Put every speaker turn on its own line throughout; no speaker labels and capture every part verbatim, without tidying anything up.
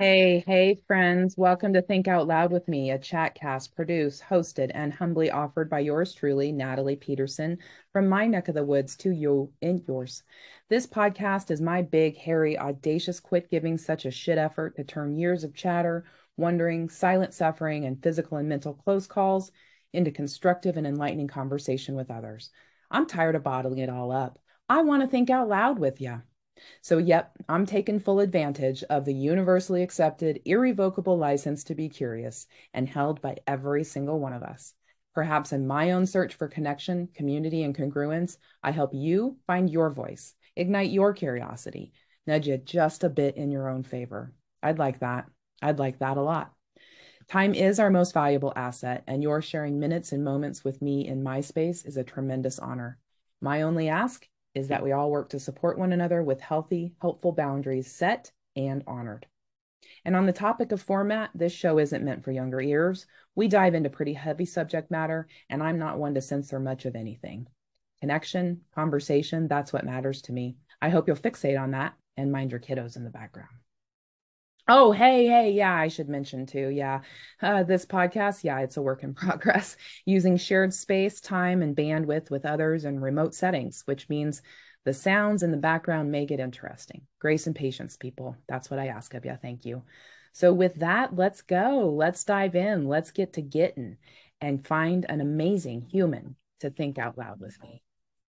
Hey, hey, friends. Welcome to Think Out Loud with me, a chat cast produced, hosted, and humbly offered by yours truly, Natalie Peterson, from my neck of the woods to you in yours. This podcast is my big, hairy, audacious quit giving such a shit effort to turn years of chatter, wondering, silent suffering, and physical and mental close calls into constructive and enlightening conversation with others. I'm tired of bottling it all up. I want to think out loud with you. So, yep, I'm taking full advantage of the universally accepted, irrevocable license to be curious and held by every single one of us. Perhaps in my own search for connection, community, and congruence, I help you find your voice, ignite your curiosity, nudge you just a bit in your own favor. I'd like that. I'd like that a lot. Time is our most valuable asset, and your sharing minutes and moments with me in my space is a tremendous honor. My only ask is that we all work to support one another with healthy, helpful boundaries set and honored. And on the topic of format, this show isn't meant for younger ears. We dive into pretty heavy subject matter, and I'm not one to censor much of anything. Connection, conversation, that's what matters to me. I hope you'll fixate on that and mind your kiddos in the background. Oh, hey, hey, yeah, I should mention too. Yeah, uh, this podcast, yeah, it's a work in progress using shared space, time, and bandwidth with others in remote settings, which means the sounds in the background make it interesting. Grace and patience, people. That's what I ask of you. Thank you. So, with that, let's go. Let's dive in. Let's get to getting and find an amazing human to think out loud with me.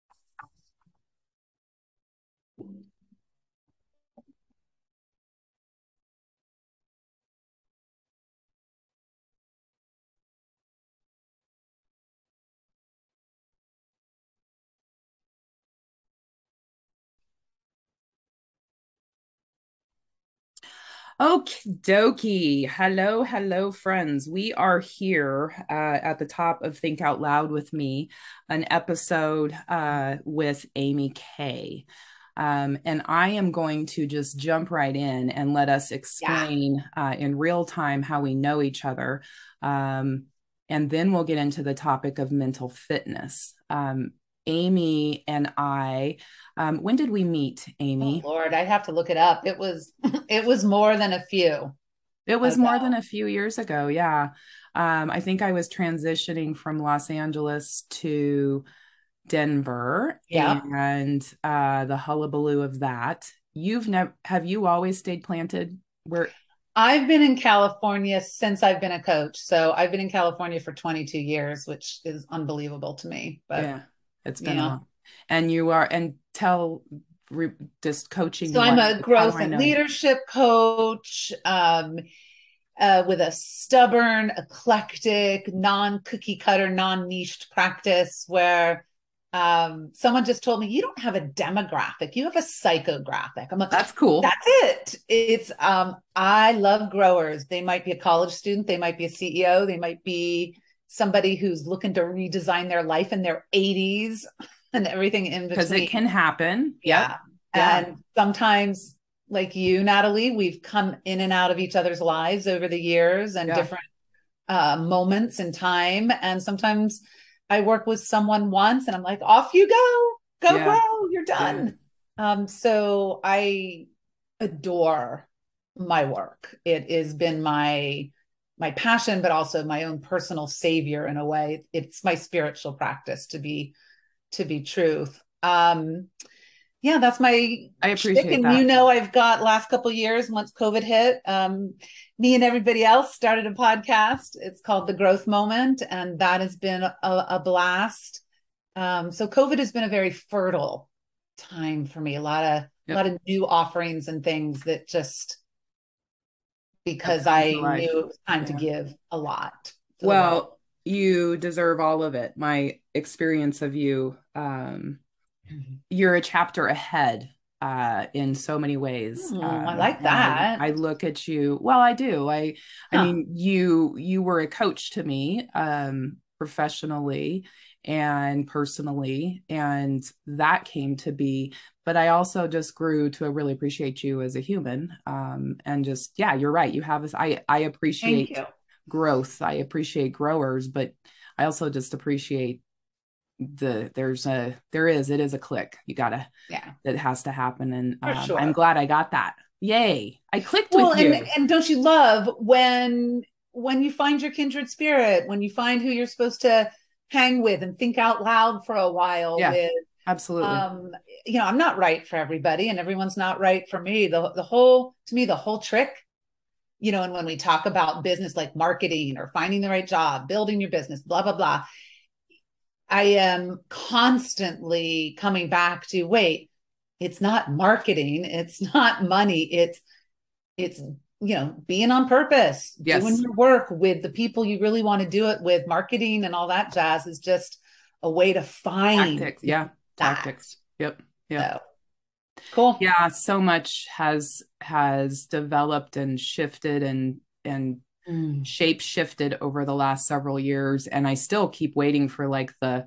Okie dokie. Hello, hello, friends. We are here uh, at the top of Think Out Loud with me, an episode uh, with Amy Kay. Um, and I am going to just jump right in and let us
Yeah.
explain uh, in real time how we know each other. Um, and then we'll get into the topic of mental fitness. Um, Amy and I, um, when did we meet,
Oh
Amy?
Lord, I'd have to look it up. It was it was more than a few
It was
ago.
more than a few years ago. Yeah. Um, I think I was transitioning from Los Angeles to Denver
Yep.
and uh, the hullabaloo of that. You've never, have you always stayed planted where?
I've been in California since I've been a coach. So I've been in California for twenty-two years, which is unbelievable to me. But
Yeah, it's
you
been a
know,
long. And you are, and tell re, just coaching
so I'm
wise,
a
how do
growth
I
and
know you?
leadership coach, um, uh, with a stubborn, eclectic, non-cookie cutter, non-niched practice where um, someone just told me, you don't have a demographic, you have a psychographic. I'm like,
That's cool.
that's it. It's um, I love growers. They might be a college student, they might be a C E O, they might be somebody who's looking to redesign their life in their eighties and everything in
Because it
between.
can happen. Yep.
Yeah.
Yeah.
And sometimes, like you, Natalie, we've come in and out of each other's lives over the years and
Yeah.
different uh, moments in time. And sometimes I work with someone once and I'm like, off you go, go
Yeah.
grow, you're
Yeah.
done. Um, so I adore my work. It has been my my passion, but also my own personal savior in a way. It's my spiritual practice to be to be truth. Um, yeah, that's my
I
shtick.
appreciate
And you
that.
know, I've got last couple of years once COVID hit. Um, me and everybody else started a podcast. It's called The Growth Moment, and that has been a, a blast. Um, so COVID has been a very fertile time for me. A lot of a
Yep.
lot of new offerings and things that just
Have
because
come to
I knew
life.
it was time to
Yeah.
give a lot to the world.
Well, you deserve all of it. My experience of you, um, you're a chapter ahead uh, in so many ways.
Hmm, I
Um,
like
and I,
that.
I look at you. Well, I do. I, I
Huh.
mean, you, you were a coach to me, um, professionally and personally, and that came to be. But I also just grew to really appreciate you as a human. Um, and just, yeah, you're right. You have this. I, I
Thank
appreciate
you.
growth. I appreciate growers, but I also just appreciate the there's a there is it is a click you gotta
Yeah,
that has to happen, and
for
um, I'm
sure.
glad I got that. Yay. I clicked
Well,
with
and
you.
and don't you love when when you find your kindred spirit, when you find who you're supposed to hang with and think out loud for a while
Yeah,
with.
absolutely.
Um, you know, I'm not right for everybody, and everyone's not right for me. The the whole to me, the whole trick, you know, and when we talk about business like marketing or finding the right job, building your business, blah, blah, blah, I am constantly coming back to wait, it's not marketing, it's not money, it's it's you know, being on purpose, doing
Yes.
your work with the people you really want to do it with. Marketing and all that jazz is just a way to find
Tactics. Yeah.
that.
Tactics. Yep. Yep.
So cool.
Yeah. So much has has developed and shifted and and
Mm.
shape shifted over the last several years. And I still keep waiting for like the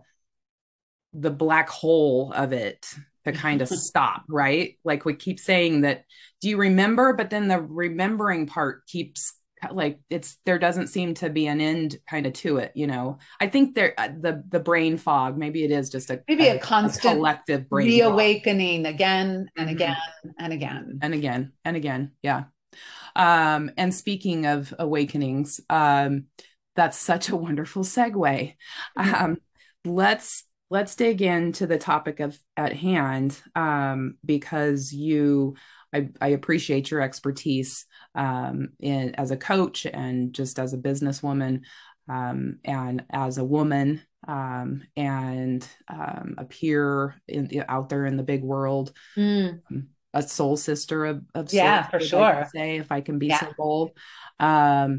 the black hole of it to kind of stop, right? Like we keep saying that, do you remember? But then the remembering part keeps like it's there doesn't seem to be an end kind of to it, you know. I think there the the brain fog, maybe it is just a,
Maybe a
a, a
constant
collective brain fog.
reawakening again and again
Mhm.
and again.
And again and again. Yeah. Um, and speaking of awakenings, um, that's such a wonderful segue. Um, let's let's dig into the topic of at hand, um, because you, I, I appreciate your expertise, um, in as a coach and just as a businesswoman, um, and as a woman, um, and um, a peer in, out there in the big world,
Mm.
a soul sister of, of
Yeah,
sorts,
for
if I can
sure.
say, if I can be
Yeah.
so bold. Um,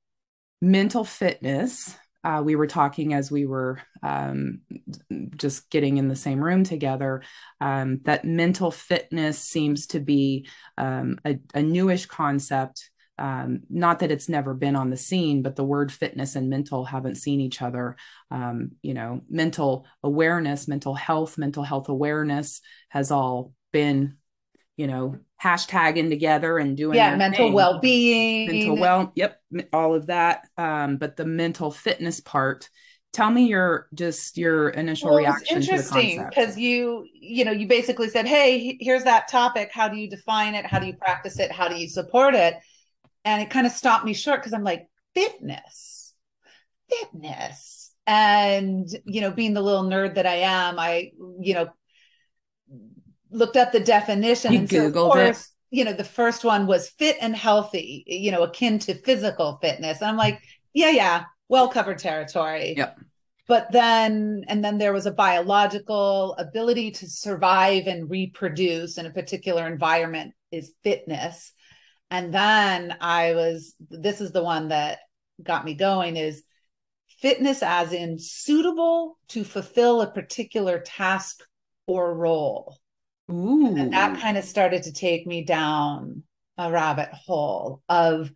mental fitness. Uh, we were talking as we were um, just getting in the same room together, um, that mental fitness seems to be um, a, a newish concept. Um, not that it's never been on the scene, but the word fitness and mental haven't seen each other. Um, you know, mental awareness, mental health, mental health awareness has all been, you know, hashtagging together and doing
Yeah,
their
mental
thing. Mental
well-being.
well, yep, all of that. Um, but the mental fitness part, tell me your just your initial
Well, it was
reaction to the
interesting
concept.
because you, you know, you basically said, "Hey, here's that topic. How do you define it? How do you practice it? How do you support it?" And it kind of stopped me short because I'm like, fitness, fitness. And, you know, being the little nerd that I am, I, you know, looked up the definition.
You
And so, of
Googled it.
course, you know, the first one was fit and healthy, you know, akin to physical fitness. And I'm like, yeah, yeah, well covered territory.
Yep.
But then, and then there was a biological ability to survive and reproduce in a particular environment is fitness. And then I was, this is the one that got me going is fitness as in suitable to fulfill a particular task or role. And then that
Ooh.
kind of started to take me down a rabbit hole of,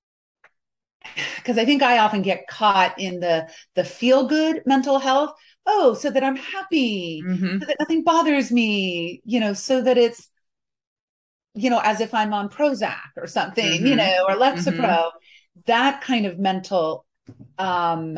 because I think I often get caught in the the feel good mental health. Oh, so that I'm happy, so
Mm-hmm.
that nothing bothers me, you know, so that it's, you know, as if I'm on Prozac or something, you
Mm-hmm.
know, or
Mm-hmm.
Lexapro, that kind of mental um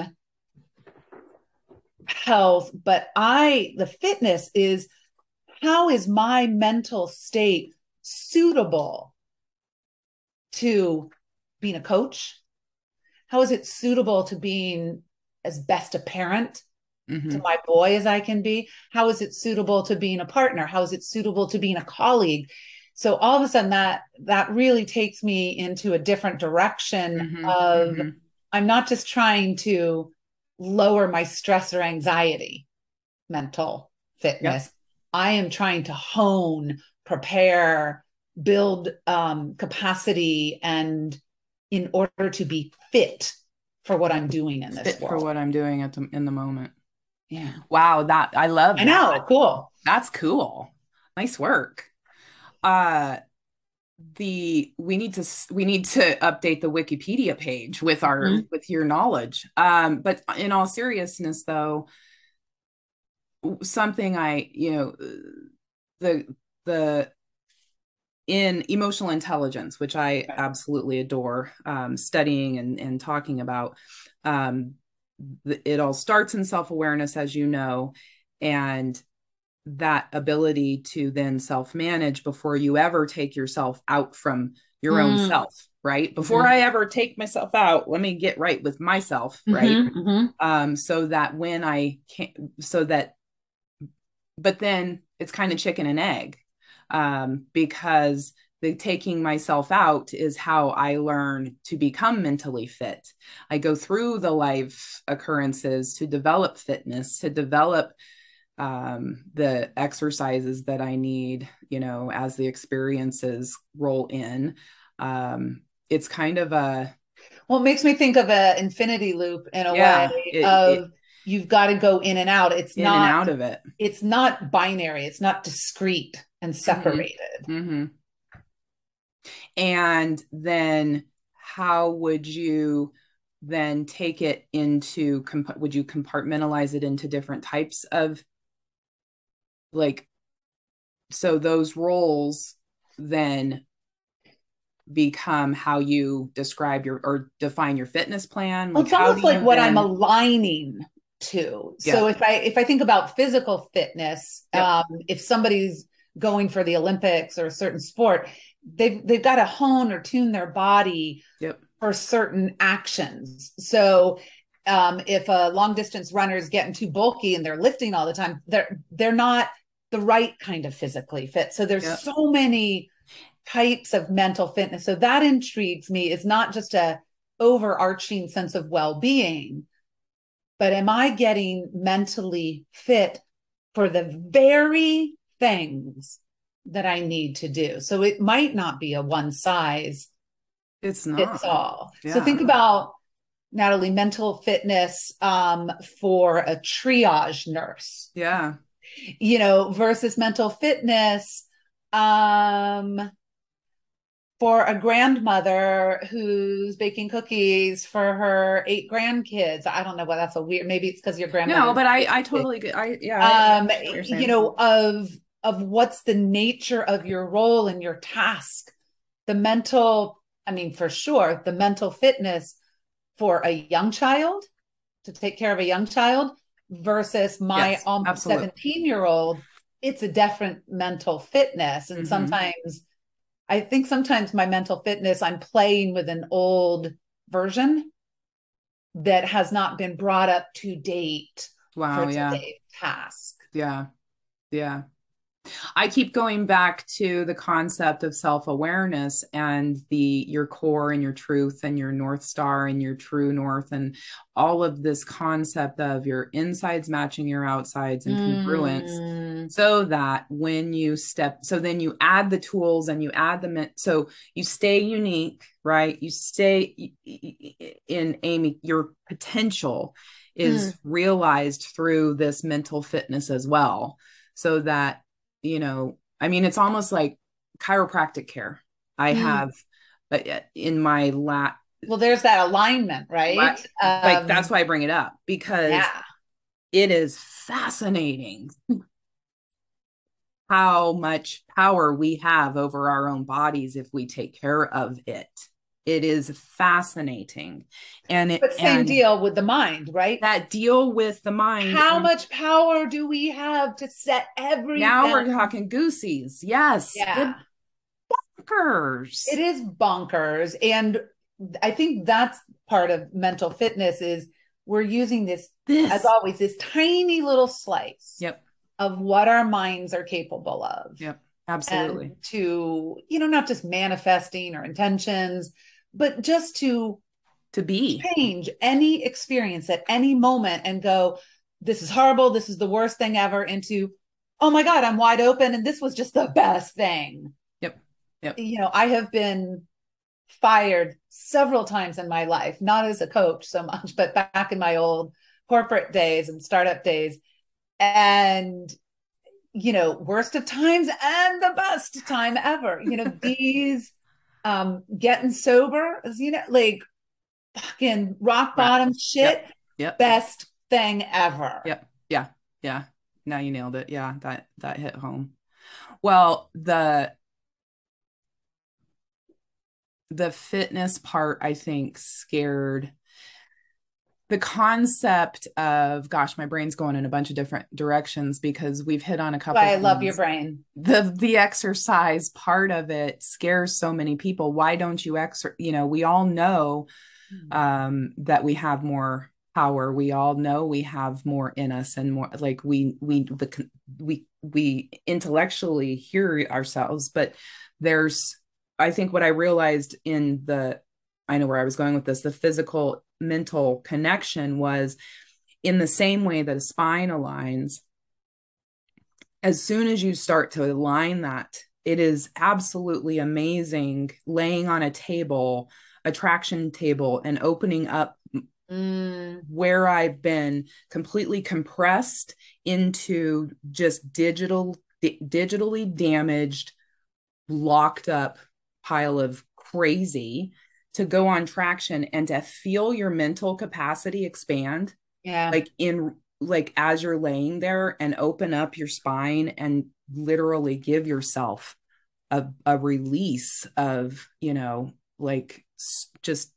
health. But I, the fitness is how is my mental state suitable to being a coach? How is it suitable to being as best a parent to
Mm-hmm.
my boy as I can be? How is it suitable to being a partner? How is it suitable to being a colleague? So all of a sudden that that really takes me into a different direction
Mm-hmm.
of
Mm-hmm.
I'm not just trying to lower my stress or anxiety, mental
Yep.
fitness. I am trying to hone, prepare, build um, capacity and in order to be fit for what I'm doing in this
Fit for
world.
what I'm doing at the in the moment.
Yeah.
Wow, that I love
I
that.
know. Cool.
That's cool. Nice work. Uh the we need to we need to update the Wikipedia page with our
Mm-hmm.
with your knowledge. Um, but in all seriousness, though, something I you know the the in emotional intelligence, which I absolutely adore, um, studying and and talking about. Um, it all starts in self awareness, as you know, and that ability to then self-manage before you ever take yourself out from your own
Mm.
self, right? Before
Mhm.
I ever take myself out, let me get right with myself, right?
Mhm. Mhm.
Um, so that when I can, so that, but then it's kind of chicken and egg, um, because the taking myself out is how I learn to become mentally fit. I go through the life occurrences to develop fitness, to develop um, the exercises that I need, you know, as the experiences roll in. Um, it's kind of a,
Well, it makes me think of an infinity loop in a way
yeah, it, it
of you've got to go in and out. It's
in and
not
out of it.
it's not binary. It's not discrete and
Mm-hmm.
separated.
Mm-hmm. And then how would you then take it into, comp- would you compartmentalize it into different types of, like, so those roles then become how you describe your or define your fitness plan?
Well,
Like,
it's
how do
almost like
you
what I'm
then,
aligning to. So
yep,
if I if I think about physical fitness,
yep,
um, if somebody's going for the Olympics or a certain sport, they've they've got to hone or tune their body
yep,
for certain actions. So um, if a long distance runner is getting too bulky and they're lifting all the time, they're they're not the right kind of physically fit. So there's
yep.
so many types of mental fitness. So that intrigues me. Is not just a overarching sense of well-being, but am I getting mentally fit for the very things that I need to do? So it might not be a one size
It's
fits
not.
all. So
Yeah.
think about, Natalie, mental fitness um, for a triage nurse,
Yeah.
you know, versus mental fitness um, for a grandmother who's baking cookies for her eight grandkids. I don't know what that's a weird. Maybe it's because your
No,
grandmother.
but I, I totally get, I, yeah, I
Um,
understand what you're
you
saying.
know, of of what's the nature of your role and your task, the mental. I mean, for sure, the mental fitness for a young child to take care of a young child versus my
Yes,
almost
absolutely.
seventeen year old. It's a different mental fitness. And
Mm-hmm.
sometimes I think sometimes my mental fitness, I'm playing with an old version that has not been brought up to date for
Wow. Yeah.
today's task.
Yeah. Yeah. I keep going back to the concept of self-awareness and the your core and your truth and your North Star and your true north and all of this concept of your insides matching your outsides and congruence,
Mm.
so that when you step, so then you add the tools and you add them in, so you stay unique, right? You stay in Amy, your potential
Mm.
is realized through this mental fitness as well, so that, you know, I mean, it's almost like chiropractic care. I
Mm.
have, but in my lap,
Well, there's that alignment, right?
like that's
Um,
why I bring it up, because
yeah.
it is fascinating how much power we have over our own bodies if we take care of it. It is fascinating. And it,
But same
and
deal with the mind, right?
that deal with the mind.
How
And
much power do we have to set
now
everything?
we're talking goosies. Yes. It
Yeah, it
bonkers.
is bonkers. And I think that's part of mental fitness is we're using this, as
This.
always, this tiny little slice
Yep.
of what our minds are capable of.
Yep.
And
Absolutely.
to, you know, not just manifesting or intentions, but just to
To be.
change any experience at any moment and go, this is horrible, this is the worst thing ever, into, oh my God, I'm wide open and this was just the best thing.
Yep. Yep.
You know, I have been fired several times in my life, not as a coach so much, but back in my old corporate days and startup days. And, you know, worst of times and the best time ever. You know, these um getting sober, you know, like fucking rock
Right.
bottom shit,
Yep. Yep.
best thing ever.
Yep. Yeah. Yeah. Now you nailed it. Yeah. That, that hit home. Well, the, the fitness part, I think, scared the concept of, gosh, my brain's going in a bunch of different directions because we've hit on a couple
Why I
things.
love your brain.
The the exercise part of it scares so many people. Why don't you exercise? You know, we all know um, that we have more power. We all know we have more in us, and more like we we the we we intellectually hear ourselves, but there's, I think what I realized in the, I know where I was going with this, the physical mental connection was in the same way that a spine aligns. As soon as you start to align that, it is absolutely amazing laying on a table, a traction table, and opening up mm. where I've been completely compressed into just digital, di- digitally damaged, locked up pile of crazy, to go on traction and to feel your mental capacity expand.
Yeah.
Like in like as you're laying there, and open up your spine and literally give yourself a, a release of, you know, like just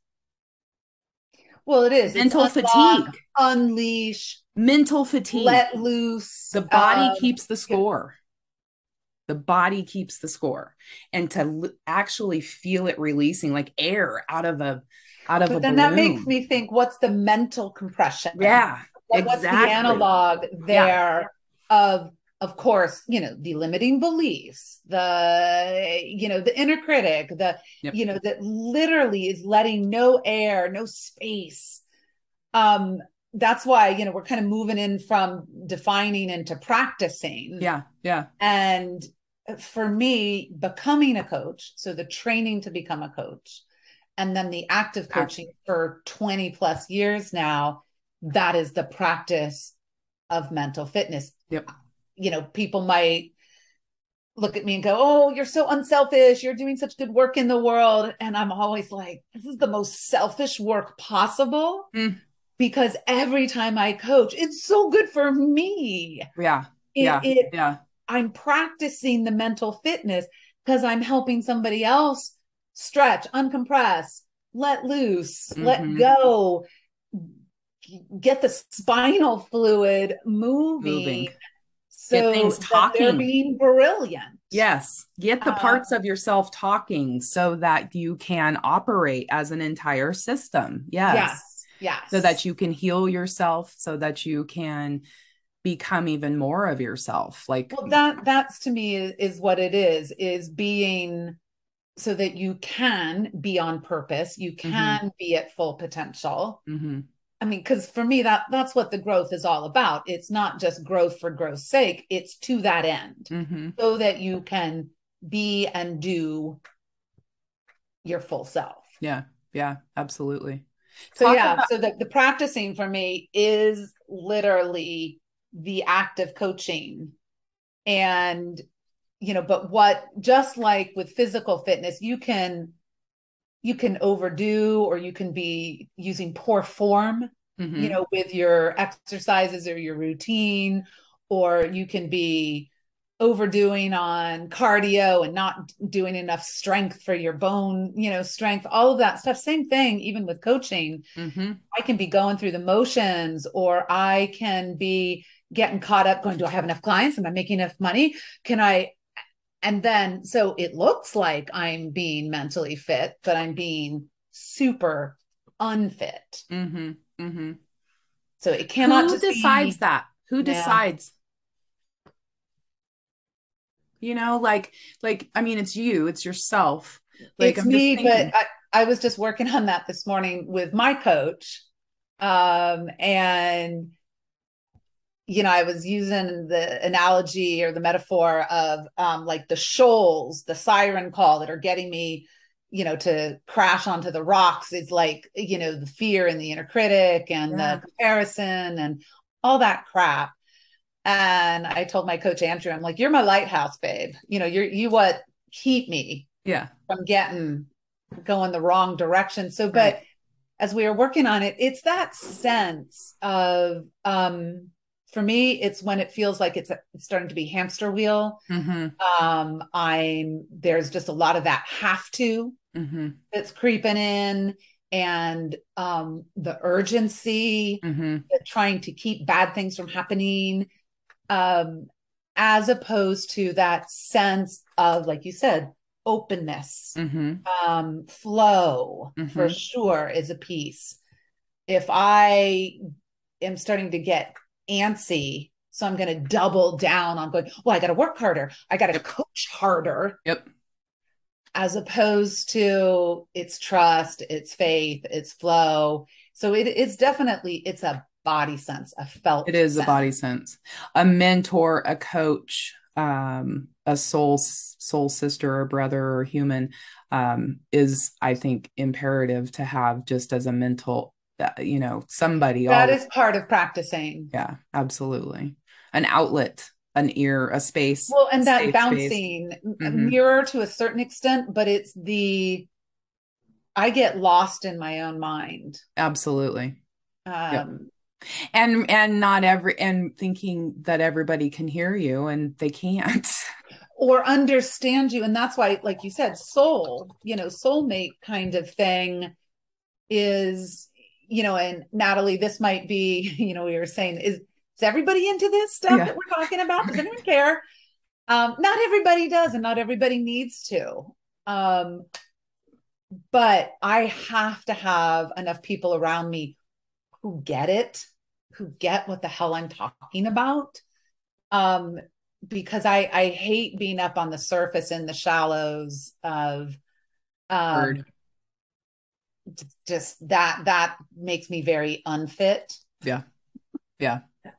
well, it is
mental
it's unlock,
fatigue,
unleash,
mental fatigue,
let loose.
The body
um,
keeps the score. The body keeps the score. And to l- actually feel it releasing like air out of a out of
but
a
then
balloon.
That makes me think, what's the mental compression?
Yeah,
what,
exactly.
What's the analog there yeah. of of course, you know, the limiting beliefs, the, you know, the inner critic, the, yep. you know, that literally is letting no air, no space. Um, that's why, you know, we're kind of moving in from defining into practicing.
Yeah. Yeah.
And for me, becoming a coach, so the training to become a coach, and then the active coaching Active. for twenty plus years now, that is the practice of mental fitness.
Yep.
You know, people might look at me and go, oh, you're so unselfish. You're doing such good work in the world. And I'm always like, this is the most selfish work possible. Mm. Because every time I coach, it's so good for me.
Yeah.
It,
yeah.
It,
yeah.
I'm practicing the mental fitness because I'm helping somebody else stretch, uncompress, let loose, mm-hmm. let go, get the spinal fluid moving. moving. So
get things talking.
They're being brilliant.
Yes. Get the parts um, of yourself talking so that you can operate as an entire system. Yes.
Yes. Yes.
So that you can heal yourself, so that you can become even more of yourself. Like,
well, that that's to me is, is what it is, is being so that you can be on purpose. You can mm-hmm. be at full potential. Mm-hmm. I mean, because for me, that that's what the growth is all about. It's not just growth for growth's sake. It's to that end, mm-hmm. so that you can be and do your full self.
Yeah. Yeah, absolutely.
So Talk yeah, about- so the, the practicing for me is literally the active coaching. And, you know, but what, just like with physical fitness, you can you can overdo, or you can be using poor form, mm-hmm. you know, with your exercises or your routine, or you can be overdoing on cardio and not doing enough strength for your bone, you know, strength, all of that stuff. Same thing, even with coaching. Mm-hmm. I can be going through the motions, or I can be getting caught up going, do I have enough clients? Am I making enough money? Can I? And then, so it looks like I'm being mentally fit, but I'm being super unfit. Mm-hmm. Mm-hmm. So it cannot
Who
just
decides
be,
that? Who yeah. decides? You know, like, like, I mean, it's you, it's yourself. Like,
it's I'm me, but I, I was just working on that this morning with my coach. Um, and you know, I was using the analogy or the metaphor of um, like the shoals, the siren call that are getting me, you know, to crash onto the rocks. Is like, you know, the fear and the inner critic and yeah. the comparison and all that crap. And I told my coach, Andrew, I'm like, you're my lighthouse, babe. You know, you're, you what keep me
yeah.
from getting, going the wrong direction. So, but right. as we were working on it, it's that sense of, um, for me, it's when it feels like it's, it's starting to be hamster wheel. Mm-hmm. Um, I'm, there's just a lot of that have to mm-hmm. that's creeping in. and um, the urgency,
Mm-hmm.
the trying to keep bad things from happening, um, as opposed to that sense of, like you said, openness,
Mm-hmm.
um, flow for
Mm-hmm.
sure is a piece. If I am starting to get antsy, so I'm going to double down on going, well, I got to work harder. I got to
Yep.
coach harder,
Yep.
as opposed to it's trust, it's faith, it's flow. So it, it's definitely, it's a body sense, a
It
felt
is a
sense.
body sense. A mentor, a coach, um, a soul soul sister or brother or human um, is, I think, imperative to have just as a mental, uh, you know, somebody
That
always.
is part of practicing.
Yeah, absolutely. An outlet, an ear, a space,
Well,
a
and that
safe space.
bouncing
Mm-hmm.
mirror to a certain extent, but it's the, I get lost in my own mind.
Absolutely. Yep.
Um,
And and not every and thinking that everybody can hear you and they can't.
or understand you. And that's why, like you said, soul, you know, soulmate kind of thing is, you know, and Natalie, this might be, you know, we were saying, is, is everybody into this stuff
Yeah.
that we're talking about? Does anyone care? Um, not everybody does, and not everybody needs to. Um, but I have to have enough people around me who get it, who get what the hell I'm talking about. Um, because I I hate being up on the surface in the shallows of um
Word.
just that that makes me very unfit.
Yeah. Yeah.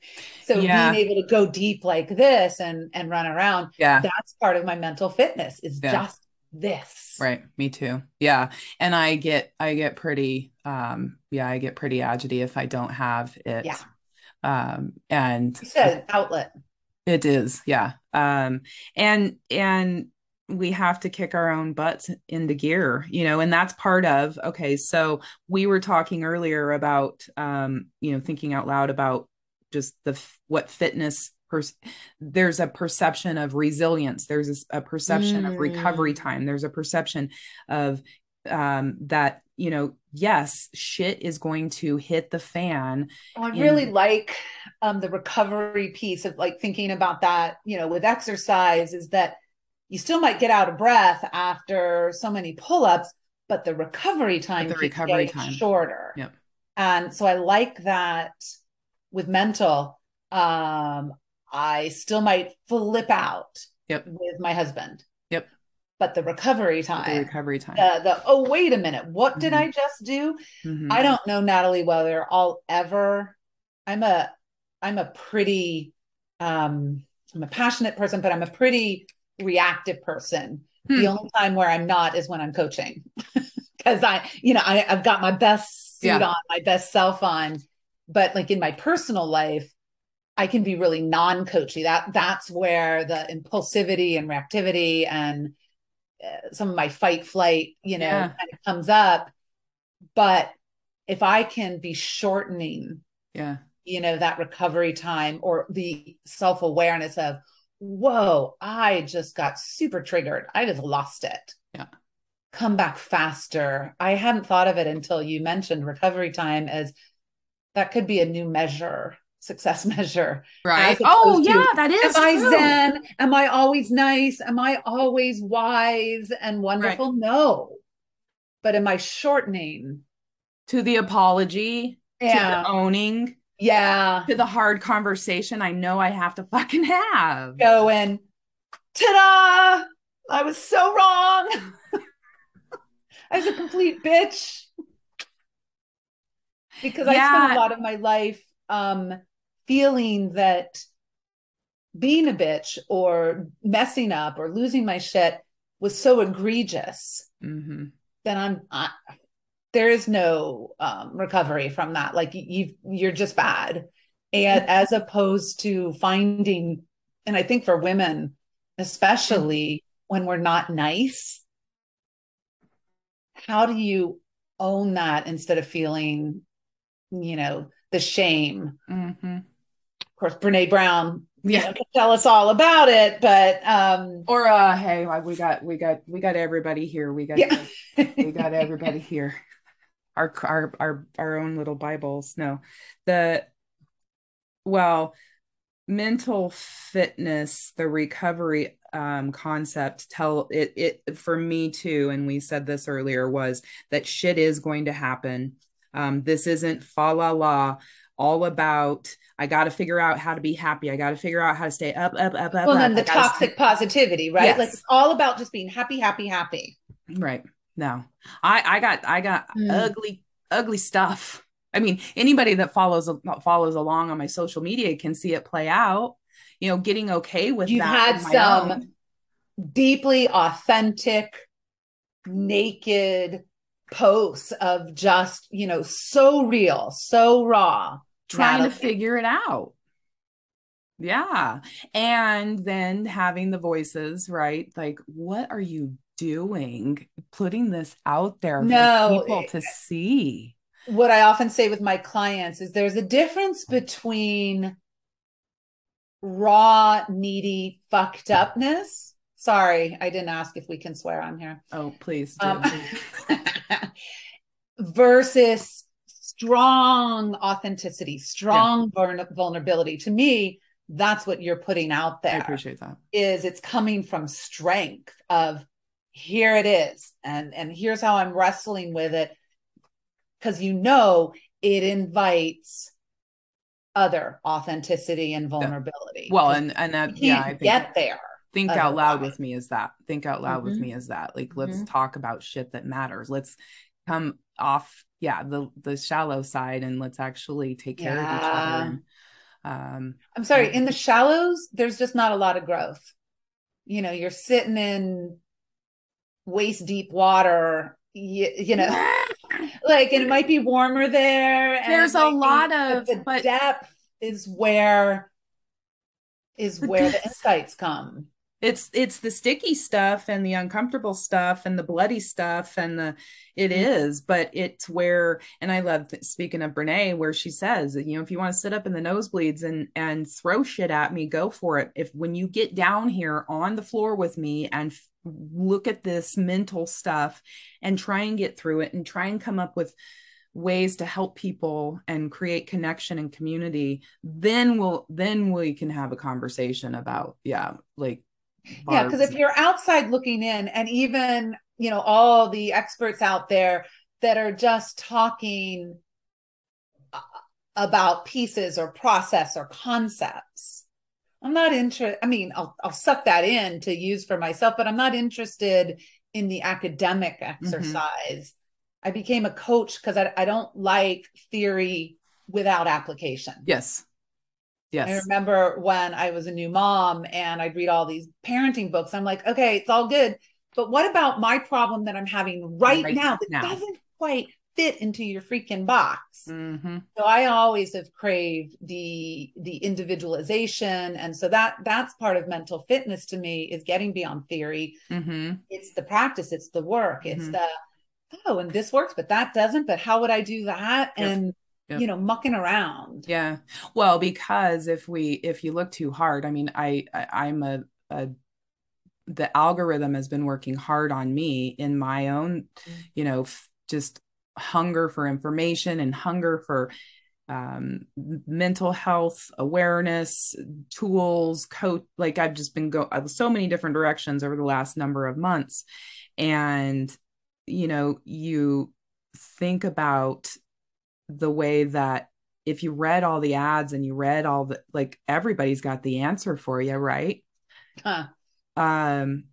So being
Yeah.
able to go deep like this and and run around,
Yeah.
that's part of my mental fitness is
Yeah.
just this.
Right. Me too. Yeah. And I get I get pretty um yeah, I get pretty agity if I don't have
Yeah.
it. Um and
You said outlet.
it is, yeah. Um, and and we have to kick our own butts into gear, you know, and that's part of, okay, so we were talking earlier about um, you know, thinking out loud about just the what fitness per, there's a perception of resilience, there's a, a perception of recovery
Mm.
time, there's a perception of um that, you know, yes, shit is going to hit the fan
I really
in
like um, the recovery piece of like thinking about that, you know, with exercise is that you still might get out of breath after so many pull-ups, but the recovery
but
time
the
keeps
recovery
getting
time.
shorter.
Yep.
And so I like that with mental. Um, I still might flip out
Yep.
with my husband,
Yep.
but the recovery
The
time,
recovery time.
the, the oh, wait a minute, what did
Mm-hmm.
I just do?
Mm-hmm.
I don't know, Natalie, whether I'll ever, I'm a, I'm a pretty, um, I'm a passionate person, but I'm a pretty reactive person. The
Hmm.
only time where I'm not is when I'm coaching because I, you know, I, I've got my best suit
Yeah.
on, my best self on, but like in my personal life, I can be really non-coachy. That that's where the impulsivity and reactivity and uh, some of my fight flight, you know,
Yeah.
kind of comes up. But if I can be shortening,
Yeah.
you know, that recovery time or the self-awareness of, whoa, I just got super triggered. I just lost it.
Yeah.
Come back faster. I hadn't thought of it until you mentioned recovery time as that could be a new measure, success measure, as
Right. Oh,
opposed to,
yeah, that
am
is
I
true.
zen? Am I always nice? Am I always wise and
Right.
wonderful? No. But am I shortening?
To the apology, to the
Yeah.
owning,
Yeah.
to the hard conversation I know I have to fucking have.
Going, ta-da! I was so wrong. I was a complete bitch because I spent a
Yeah.
lot of my life um, feeling that being a bitch or messing up or losing my shit was so egregious.
Mm-hmm.
Then I'm I, there is no um, recovery from that. Like you, you're just bad, and as opposed to finding, and I think for women, especially when we're not nice, how do you own that instead of feeling, you know, the shame?
Mm-hmm.
Of course, Brene Brown, you
Yeah.
know, can tell us all about it, but um,
Or uh hey, we got we got we got everybody here. We got
yeah.
we got everybody here. our our our our own little Bibles. No, the well, mental fitness, the recovery um, concept tell it it for me too, and we said this earlier, was that shit is going to happen. Um, this isn't fa la la all about I got to figure out how to be happy. I got to figure out how to stay up, up, up, up,
Well,
up.
then
I
the
got to
toxic
stay.
positivity, right? Like
Yes,
it's all about just being happy, happy, happy.
right. No, I I got I got
Mm.
ugly ugly stuff. I mean, anybody that follows follows along on my social media can see it play out. You know, getting okay with
You've
that
had
in my
some
own.
deeply authentic, naked posts of just, you know, so real, so raw,
Trying to
Natalie.
figure it out. Yeah. And then having the voices, right? Like, what are you doing? Putting this out there for
No,
people to see.
what I often say with my clients is there's a difference between raw, needy, fucked upness. Sorry, I didn't ask if we can swear on here.
Oh, please
Um,
do.
versus strong authenticity,
Yeah,
strong vulnerability. To me, that's what you're putting out
I
there.
appreciate that.
Is it's coming from strength of here it is, and and here's how I'm wrestling with it, because you know it invites other authenticity and
Yeah.
vulnerability
Well,
because
and and that
you
yeah,
can't
I think
get there
think out loud
otherwise.
with me is that. Think out loud with
Mm-hmm.
me is that. Like, let's
Mm-hmm.
talk about shit that matters. Let's come off, yeah, the the shallow side, and let's actually take care of each other.
Yeah.
And um,
I'm
yeah,
sorry, in the shallows, there's just not a lot of growth. You know, you're sitting in waist deep water, you, you know, like, and it might be warmer there and it
there's a
might
lot
be, but
of,
the
but
depth is where, is
but
where the
that's
insights come.
it's it's the sticky stuff and the uncomfortable stuff and the bloody stuff and the it
Mm.
is, but it's where, and I love, speaking of Brene, where she says, you know, if you want to sit up in the nosebleeds and and throw shit at me, go for it. If when you get down here on the floor with me and f- look at this mental stuff and try and get through it and try and come up with ways to help people and create connection and community, then we'll then we can have a conversation about, yeah, like
Yeah, because
barbs.
if you're outside looking in, and even, you know, all the experts out there that are just talking uh, about pieces or process or concepts, I'm not interested. I mean, I'll, I'll suck that in to use for myself, but I'm not interested in the academic
Mm-hmm.
exercise. I became a coach because I, I don't like theory without application.
Yes.
I
Yes.
remember when I was a new mom and I'd read all these parenting books. I'm like, okay, it's all good. But what about my problem that I'm having right
Right
now that
now.
doesn't quite fit into your freaking box?
Mm-hmm.
So I always have craved the the individualization. And so that that's part of mental fitness to me, is getting beyond theory.
Mm-hmm.
It's the practice, it's the work, it's
Mm-hmm.
the, oh, and this works, but that doesn't. But how would I do that?
Yep.
And, you
Yep.
know, mucking around.
Yeah. Well, because if we if you look too hard, I mean, I, I I'm a, a the algorithm has been working hard on me in my own, you know, f- just hunger for information and hunger for um mental health awareness tools, coach. Like, I've just been go so many different directions over the last number of months. And you know, you think about the way that if you read all the ads and you read all the, like, everybody's got the answer for you, right?
Huh.
um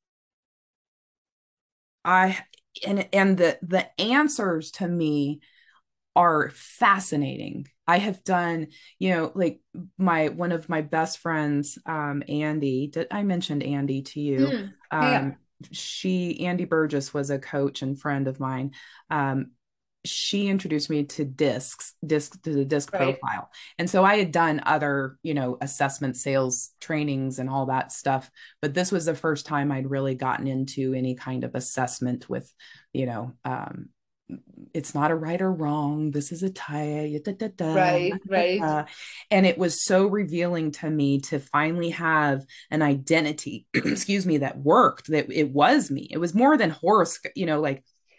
I and and the the answers to me are fascinating. I have done, you know, like, my one of my best friends, um, Andy, did I mentioned Andy to you?
Mm. Yeah.
Um, she, Andy Burgess, was a coach and friend of mine. Um, she introduced me to discs, disc to the disc
Right.
profile. And so I had done other, you know, assessment sales trainings and all that stuff, but this was the first time I'd really gotten into any kind of assessment with, you know, um, it's not a right or wrong. This is a tie. Da, da, da,
Right.
da,
Right.
da. And it was so revealing to me to finally have an identity, excuse me, that worked, that it was me. It was more than horoscope, you know, like,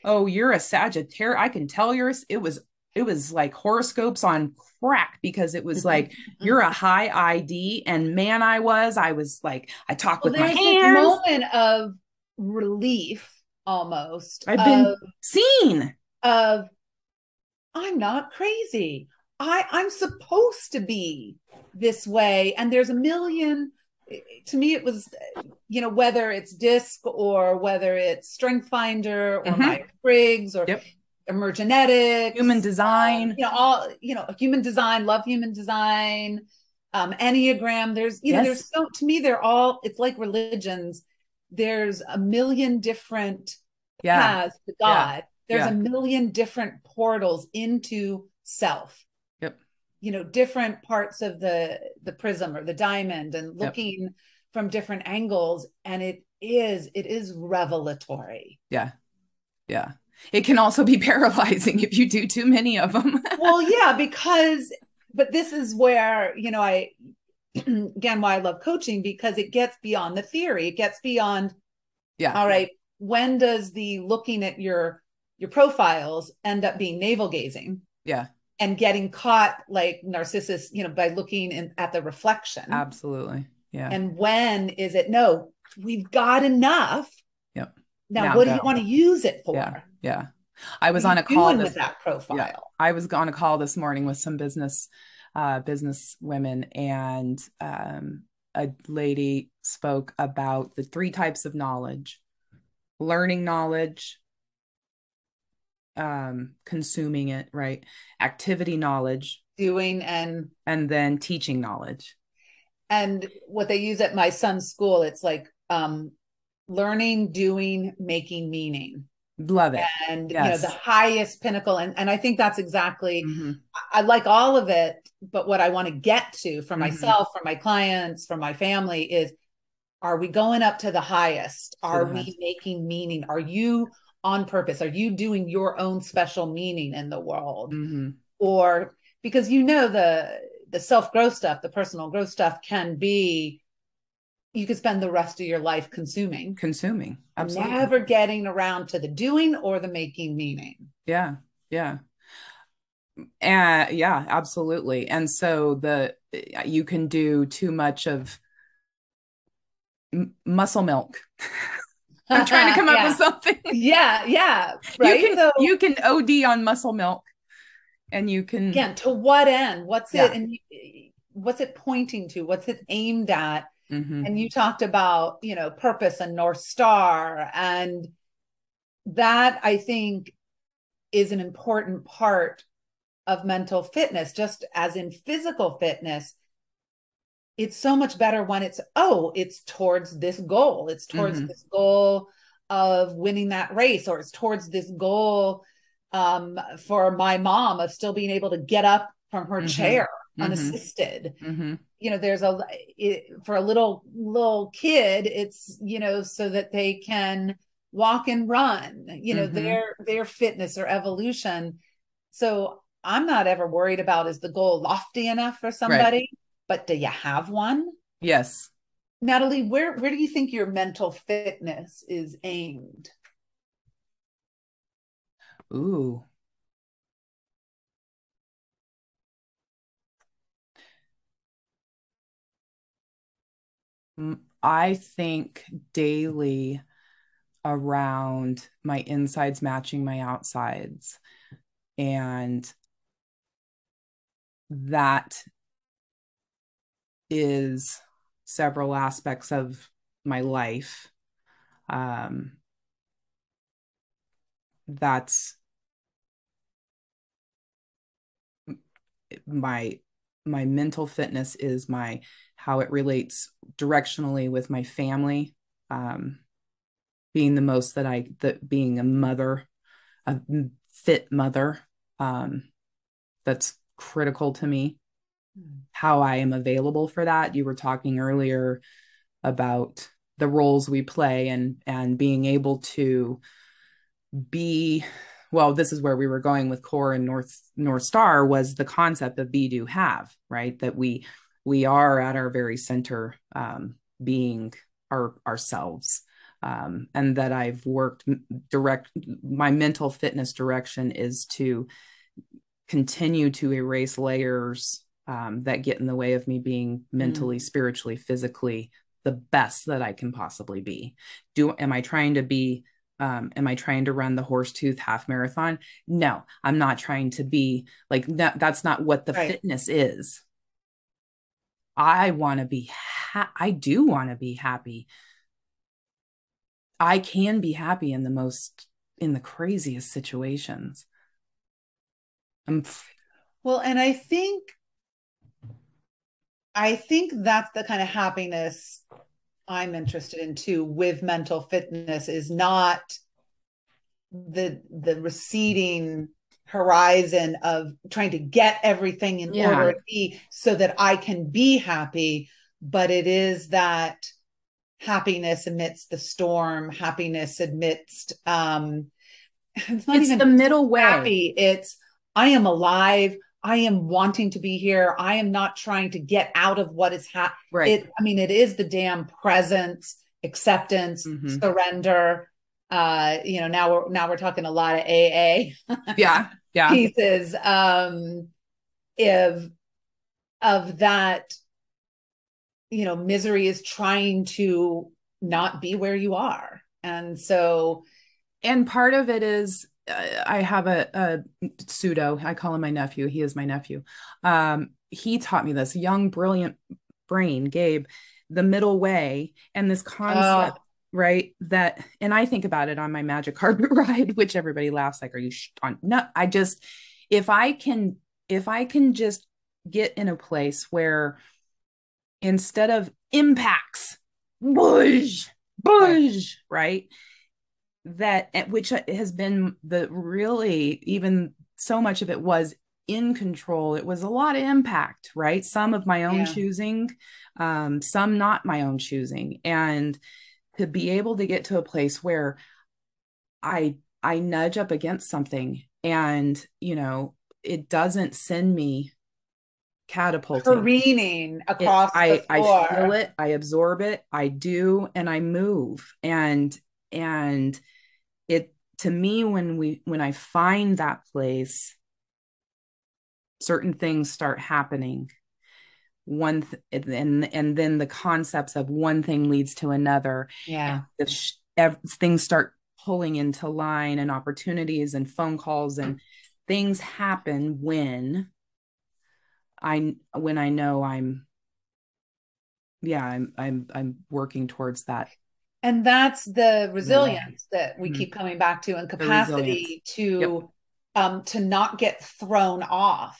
oh, you're a Sagittarius. I can tell yours. It was, it was like horoscopes on crack because it was like, you're a high I D. And man, I was, I was like, I talk
Well,
with my
there's this
hands.
moment of relief almost
I've
of
been seen.
of I'm not crazy. I I'm supposed to be this way. And there's a million, to me, it was, you know, whether it's DISC or whether it's Strength Finder or
Mm-hmm.
Myers-Briggs or
Yep.
Emergenetics,
Human
um,
design.
you know, all, you know, human design, love human design, um, Enneagram. There's, you know,
Yes.
there's so, to me, they're all, it's like religions. There's a million different
Yeah.
paths to
Yeah.
God. There's a
Yeah.
million different portals into self,
Yep.
you know, different parts of the the prism or the diamond, and
Yep.
looking from different angles. And it is it is revelatory.
Yeah. Yeah. It can also be paralyzing if you do too many of them.
Well, yeah, because, but this is where, you know, I, again, why I love coaching, because it gets beyond the theory. It gets beyond,
Yeah.
all right, when does the looking at your your profiles end up being navel gazing?
Yeah.
And getting caught like Narcissus, you know, by looking in, at the reflection.
Absolutely. Yeah.
And when is it, no, we've got enough.
Yep.
Now,
Now
what
go.
do you want to use it for?
Yeah. Yeah. I was
What
on
are
a
you
call
doing
this,
with that profile.
Yeah, I was on a call this morning with some business uh business women, and um a lady spoke about the three types of knowledge: learning knowledge, um consuming it, right? Activity knowledge,
Doing and
and then teaching knowledge.
and what they use at my son's school, it's like um learning, doing, making meaning.
Love it.
And you know, the
Yes.
highest pinnacle, and and I think that's exactly,
Mm-hmm.
I like all of it, but what I want to get to for
Mm-hmm.
myself, for my clients, for my family is, are we going up to the highest?
To
Are
the
we
highest.
making meaning? Are you on purpose? Are you doing your own special meaning in the world?
Mm-hmm.
Or, because you know, the the self-growth stuff, the personal growth stuff can be, you could spend the rest of your life consuming,
Consuming.
and
Absolutely.
never getting around to the doing or the making meaning.
Yeah. Yeah. And yeah, absolutely. And so the you can do too much of m- muscle milk. I'm trying to come up
Yeah.
with something.
Yeah, yeah,
You
right.
can
So
you can O D on muscle milk, and you can,
again, to what end? What's it,
yeah.
and you- what's it pointing to? What's it aimed at?
Mm-hmm.
And you talked about, you know, purpose and North Star, and that, I think, is an important part of mental fitness, just as in physical fitness. It's so much better when it's, oh, it's towards this goal. It's towards
Mm-hmm.
this goal of winning that race, or it's towards this goal, um, for my mom, of still being able to get up from her
Mm-hmm.
chair
Mm-hmm.
unassisted.
Mm-hmm.
You know, there's a, it, for a little little kid, it's, you know, so that they can walk and run, you know,
Mm-hmm.
their their fitness or evolution. So I'm not ever worried about, is the goal lofty enough for somebody, right? But do you have one?
Yes.
Natalie, where where do you think your mental fitness is aimed?
Ooh. I think daily around my insides matching my outsides. And that is several aspects of my life. Um, that's my my mental fitness is my how it relates directionally with my family, um, being the most that I that being a mother, a fit mother, um, that's critical to me. How I am available for that. You were talking earlier about the roles we play, and and being able to be, well, this is where we were going with core and north north star, was the concept of be do have, right? That we we are at our very center, um being our ourselves, Um, and that I've worked direct, my mental fitness direction is to continue to erase layers um, that get in the way of me being mentally, mm. spiritually, physically the best that I can possibly be. Do am I trying to be um, am I trying to run the Horsetooth half marathon? No, I'm not trying to be like that. That's not what the right. fitness is. I want to be, ha- I do want to be happy. I can be happy in the most, in the craziest situations. I'm f-
well, and I think, I think that's the kind of happiness I'm interested in too with mental fitness, is not the, the receding horizon of trying to get everything in yeah. order to be so that I can be happy, but it is that happiness amidst the storm, happiness amidst um it's not
it's
even
the middle way.
Happy. It's I am alive. I am wanting to be here. I am not trying to get out of what is happening.
Right.
It, I mean, it is the damn presence, acceptance, mm-hmm. surrender. Uh, you know, now we're now we're talking a lot of A A
yeah, yeah.
pieces um of of that, you know, misery is trying to not be where you are. And so,
and part of it is uh, I have a, a pseudo, I call him my nephew. He is my nephew. Um, he taught me this young, brilliant brain, Gabe, the middle way. And this concept, oh. right. That, and I think about it on my magic carpet ride, which everybody laughs like, are you sh- on? No, I just, if I can, if I can just get in a place where instead of impacts, bush, bush, right. That, which has been the really, even so much of it was in control. It was a lot of impact, right? Some of my own yeah. choosing, um, some not my own choosing. And to be able to get to a place where I, I nudge up against something and, you know, it doesn't send me catapulting,
careening across
it,
the
I,
floor.
I feel it, I absorb it, I do, and I move. And, and it, to me, when we, when I find that place, certain things start happening. One, th- and, and then the concepts of one thing leads to another.
Yeah.
The sh- ev- things start pulling into line, and opportunities and phone calls and things happen when I, when I know I'm, yeah, I'm, I'm, I'm working towards that.
And that's the resilience that we mm-hmm. keep coming back to, and capacity to, yep. um, to not get thrown off.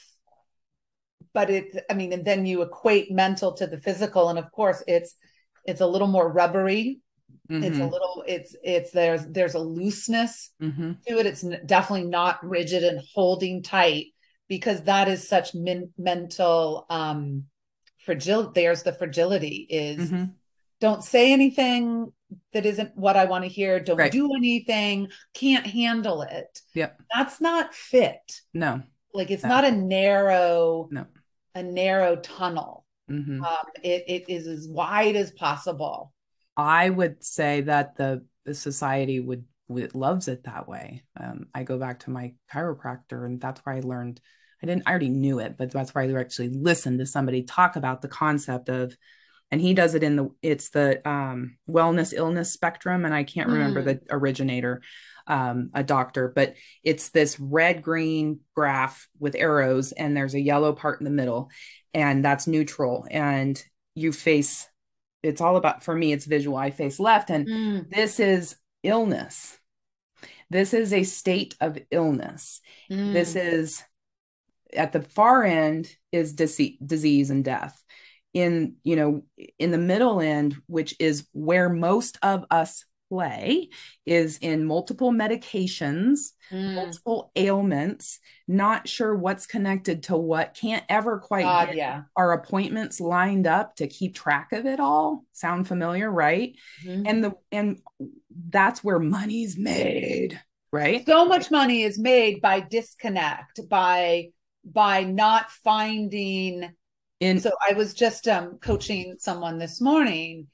But it, I mean, and then you equate mental to the physical. And of course it's, it's a little more rubbery. Mm-hmm. It's a little, it's, it's, there's, there's a looseness mm-hmm. to it. It's definitely not rigid and holding tight, because that is such min- mental, um, fragile. There's the fragility is mm-hmm. don't say anything that isn't what I want to hear. Don't right. do anything. Can't handle it.
Yep.
That's not fit.
No.
Like it's
no.
not a narrow,
no.
a narrow tunnel. Mm-hmm. Um, it, it is as wide as possible.
I would say that the, the society would, would loves it that way. Um, I go back to my chiropractor, and that's where I learned, I didn't, I already knew it, but that's where I actually listened to somebody talk about the concept of, and he does it in the, it's the um, wellness illness spectrum. And I can't remember mm. the originator, um, a doctor, but it's this red green graph with arrows, and there's a yellow part in the middle, and that's neutral. And you face, it's all about, for me, it's visual. I face left, and mm. this is illness. This is a state of illness. Mm. This is, at the far end is disease, disease and death. In, you know, in the middle end, which is where most of us play, is in multiple medications, mm. multiple ailments, not sure what's connected to what, can't ever quite
God,
get
yeah.
our appointments lined up to keep track of it all. Sound familiar, right? Mm-hmm. And the and that's where money's made, right?
So much money is made by disconnect, by by not finding. In, so I was just um, coaching someone this morning,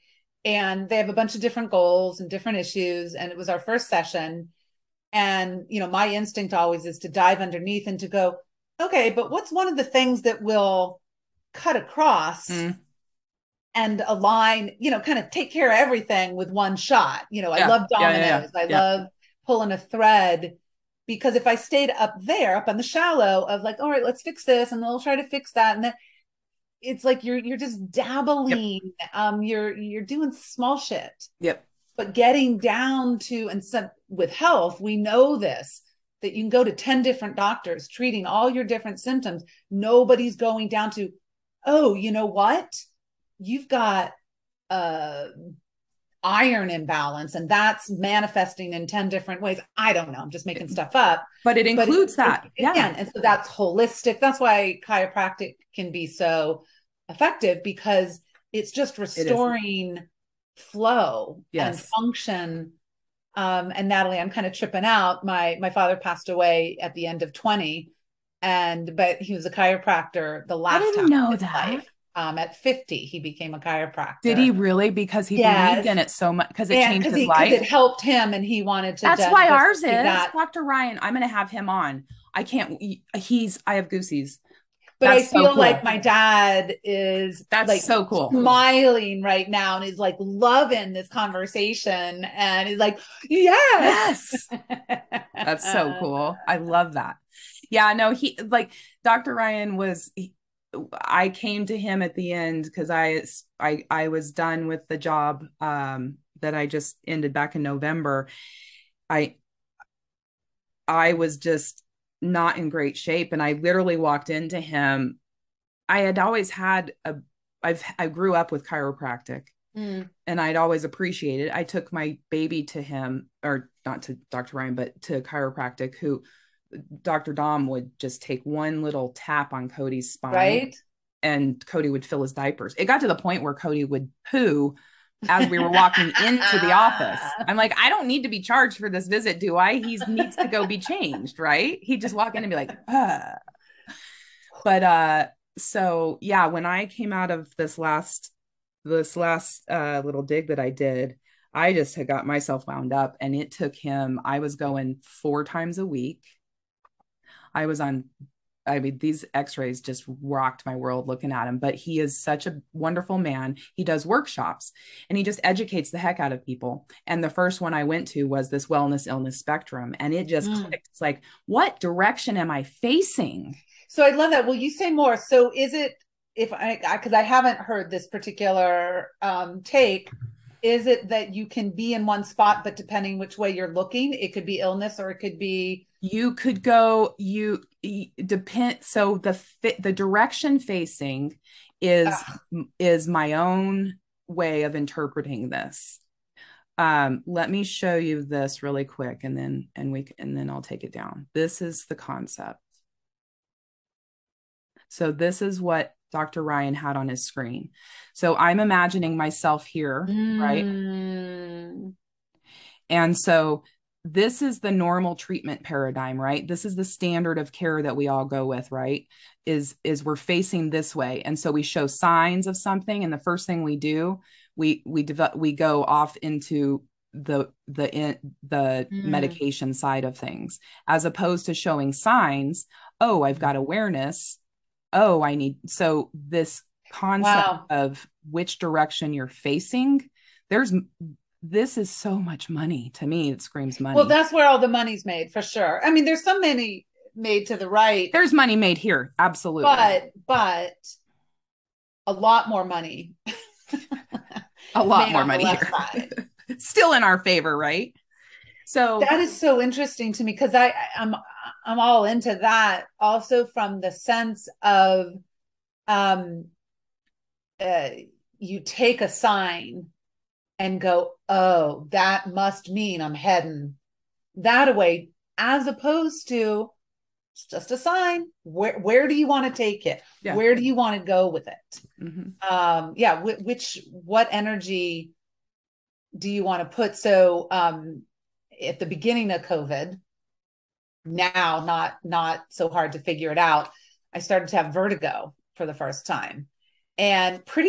and they have a bunch of different goals and different issues. And it was our first session. And, you know, my instinct always is to dive underneath and to go, okay, but what's one of the things that will cut across mm. and align, you know, kind of take care of everything with one shot. You know, yeah. I love dominoes. Yeah, yeah, yeah. I yeah. love pulling a thread, because if I stayed up there, up on the shallow of like, all right, let's fix this, and they'll try to fix that. And then it's like, you're, you're just dabbling. Yep. Um, you're, you're doing small shit.
Yep.
But getting down to, and some, with health, we know this, that you can go to ten different doctors treating all your different symptoms. Nobody's going down to, oh, you know what? You've got uh iron imbalance, and that's manifesting in ten different ways. I don't know. I'm just making stuff up.
But it includes but it, that.
It, yeah. And so that's holistic. That's why chiropractic can be so effective, because it's just restoring it flow yes. and function. Um, and Natalie, I'm kind of tripping out. My my father passed away at the end of twenty, and but he was a chiropractor the last
I didn't
time
know
of his
that.
life. Um, at fifty, he became a chiropractor.
Did he really? Because he yes. believed in it so much, because it
and
changed his
he,
life.
It helped him, and he wanted to.
That's
just,
why
just
ours is
that.
Doctor Ryan. I'm going to have him on. I can't. He's. I have goosies.
But
That's
I feel
so cool.
like my dad is
That's
like
so cool,
smiling right now, and is like loving this conversation, and is like, yes,
yes. That's so cool. I love that. Yeah, no, he like Doctor Ryan was. He, I came to him at the end because I, I, I was done with the job um, that I just ended back in November. I, I was just not in great shape, and I literally walked into him. I had always had a, I've, I grew up with chiropractic, mm. and I'd always appreciated it. I took my baby to him, or not to Doctor Ryan, but to chiropractic, who Doctor Dom would just take one little tap on Cody's spine,
right?
And Cody would fill his diapers. It got to the point where Cody would poo as we were walking into the office. I'm like, I don't need to be charged for this visit, do I? He needs to go be changed, right? He'd just walk in and be like, ah. But uh, so yeah, when I came out of this last, this last uh, little dig that I did, I just had got myself wound up, and it took him, I was going four times a week. I was on, I mean, these x-rays just rocked my world looking at him, but he is such a wonderful man. He does workshops, and he just educates the heck out of people. And the first one I went to was this wellness illness spectrum. And it just mm. clicked. It's like, what direction am I facing?
So I love that. Will you say more? So is it, if I, I cause I haven't heard this particular um, take, is it that you can be in one spot, but depending which way you're looking, it could be illness, or it could be,
you could go, you depend. So the fit, the direction facing is, uh, is my own way of interpreting this. Um, let me show you this really quick, and then, and we, and then I'll take it down. This is the concept. So this is what Doctor Ryan had on his screen. So I'm imagining myself here, mm. right? And so this is the normal treatment paradigm, right? This is the standard of care that we all go with, right? Is, is we're facing this way. And so we show signs of something. And the first thing we do, we, we develop, we go off into the, the, in, the mm. medication side of things, as opposed to showing signs. Oh, I've got awareness. Oh, I need, so this concept wow. of which direction you're facing, there's, this is so much money to me. It screams money.
Well, that's where all the money's made, for sure. I mean, there's some money made to the right.
There's money made here. Absolutely.
But, but a lot more money.
a lot more money here. Still in our favor, right? So
that is so interesting to me, because I, I'm, I'm all into that. Also, from the sense of, um, uh, you take a sign and go, oh, that must mean I'm heading that way, as opposed to it's just a sign. Where where do you want to take it? Yeah. Where do you want to go with it? Mm-hmm. Um, yeah, w- which what energy do you want to put? So um, at the beginning of COVID, now not not so hard to figure it out, I started to have vertigo for the first time, and pretty